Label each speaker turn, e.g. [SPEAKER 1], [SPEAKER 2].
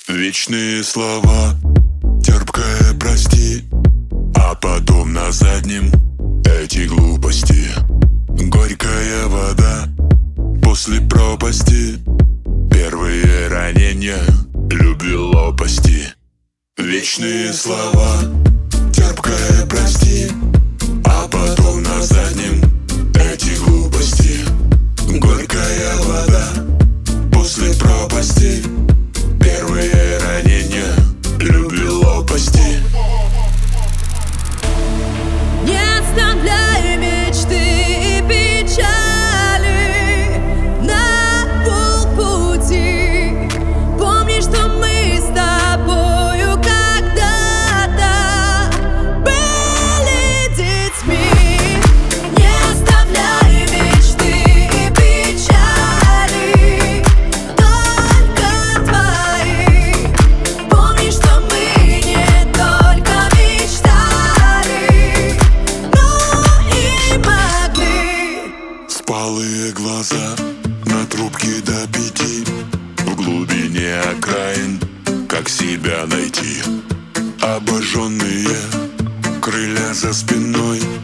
[SPEAKER 1] Вечные слова, терпкое прости, а потом на заднем эти глупости. Горькая вода после пропасти, первые ранения, любви лопасти. Вечные слова, терпкое прости, а потом на заднем эти глупости. Горькая вода после пропасти, первые ранения, любви лопасти.
[SPEAKER 2] Не оставляй мечты и печали на полпути. Помни, что мы с тобою когда-то были детьми. Не оставляй мечты и печали, только твои. Помни, что мы не только мечтали, но и могли.
[SPEAKER 1] Спалые глаза на трубке до 5, в глубине окраин, как себя найти. Обожженные крылья за спиной,